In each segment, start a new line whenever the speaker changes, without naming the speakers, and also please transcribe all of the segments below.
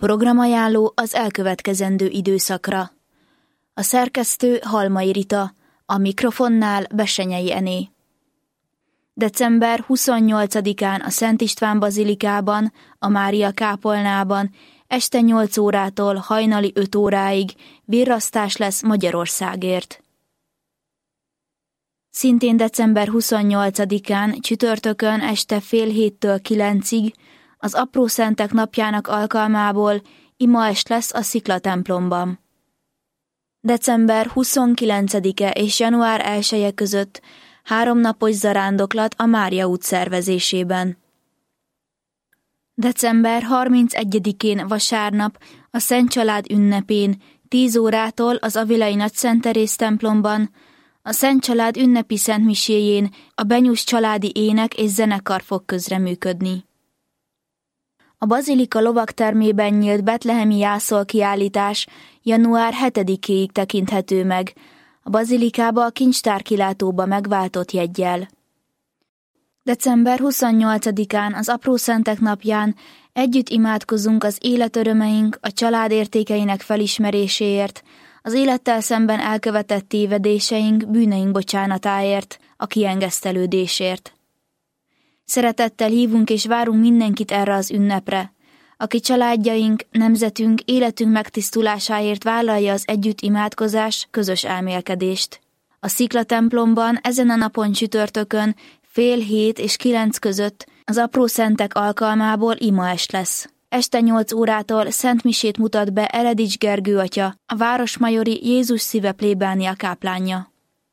Programajánló az elkövetkezendő időszakra. A szerkesztő Halmai Rita, a mikrofonnál Bessenyei Ené. December 28-án a Szent István bazilikában, a Mária kápolnában este 8 órától hajnali 5 óráig virrasztás lesz Magyarországért. Szintén december 28-án csütörtökön este fél 7-től 9-ig az Aprószentek napjának alkalmából imaest lesz a Szikla templomban. December 29-e és január 1-e között 3 napos zarándoklat a Mária út szervezésében. December 31-én vasárnap a Szent Család ünnepén 10 órától az Avilai Nagyszent Teréz templomban, a Szent Család ünnepi szentmiséjén a Benyus családi ének és zenekar fog közreműködni. A bazilika lovagtermében nyílt betlehemi jászolkiállítás január 7-éig tekinthető meg, a bazilikába a kincstárkilátóba megváltott jeggyel. December 28-án az Aprószentek napján együtt imádkozunk az életörömeink, a család értékeinek felismeréséért, az élettel szemben elkövetett tévedéseink, bűneink bocsánatáért, a kiengesztelődésért. Szeretettel hívunk és várunk mindenkit erre az ünnepre, aki családjaink, nemzetünk, életünk megtisztulásáért vállalja az együtt imádkozás, közös elmélkedést. A Szikla templomban ezen a napon csütörtökön fél 7 és 9 között az Aprószentek alkalmából imaest lesz. Este 8 órától szentmisét mutat be Eledics Gergő atya, a városmajori Jézus szíve plébánia káplánja.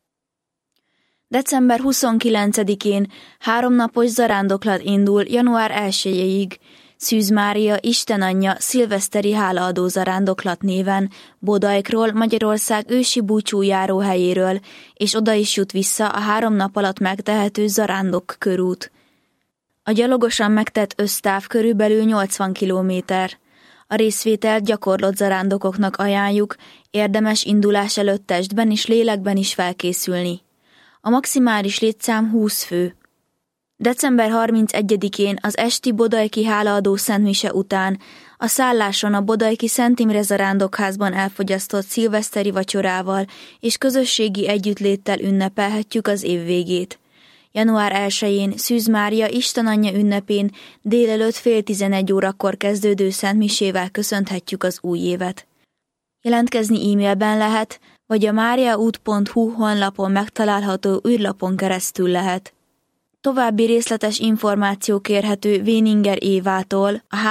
December 29-én 3 napos zarándoklat indul január 1-ig, Szűz Mária Isten anyja szilveszteri hálaadó zarándoklat néven Bodajkról, Magyarország ősi búcsújáró helyéről, és oda is jut vissza a 3 nap alatt megtehető zarándok körút. A gyalogosan megtett össztáv körülbelül 80 kilométer. A részvételt gyakorlott zarándokoknak ajánljuk, érdemes indulás előtt testben és lélekben is felkészülni. A maximális létszám 20 fő. December 31-én az esti bodajki hálaadó szentmise után a szálláson a bodajki Szent Imre zarándokházban elfogyasztott szilveszteri vacsorával és közösségi együttléttel ünnepelhetjük az év végét. Január 1-én Szűz Mária Isten anyja ünnepén délelőtt fél 11 órakor kezdődő szentmisével köszönhetjük az új évet. Jelentkezni e-mailben lehet, vagy a mariaút.hu honlapon megtalálható űrlapon keresztül lehet. További részletes információ kérhető Véninger Évától a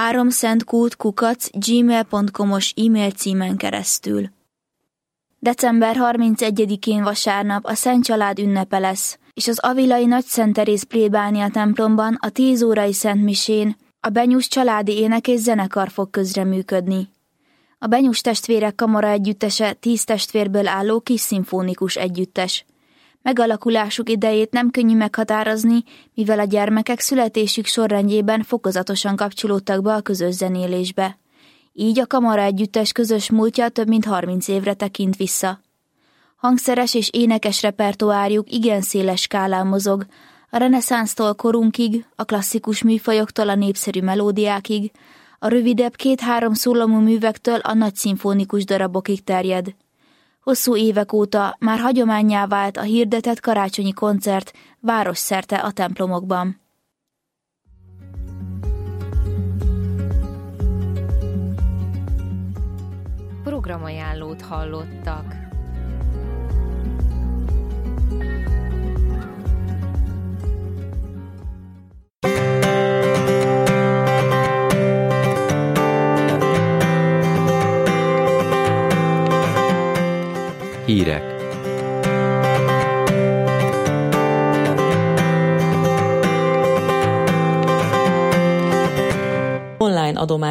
3szentkút@gmail.com-os e-mail címen keresztül. December 31-én vasárnap a Szent Család ünnepe lesz, és az Avilai Nagyszent Teréz plébánia templomban a 10 órai szentmisén a Benyus családi ének és zenekar fog közreműködni. A Benyus testvérek kamara együttese 10 testvérből álló kis szimfonikus együttes. Megalakulásuk idejét nem könnyű meghatározni, mivel a gyermekek születésük sorrendjében fokozatosan kapcsolódtak be a közös zenélésbe. Így a kamara együttes közös múltja több mint 30 évre tekint vissza. Hangszeres és énekes repertoárjuk igen széles skálán mozog, a reneszánsztól korunkig, a klasszikus műfajoktól a népszerű melódiákig, a rövidebb 2-3 szólamú művektől a nagy szimfonikus darabokig terjed. Hosszú évek óta már hagyománnyá vált a hirdetett karácsonyi koncert városszerte a templomokban.
Programajánlót hallottak.
Hírek. Online adomány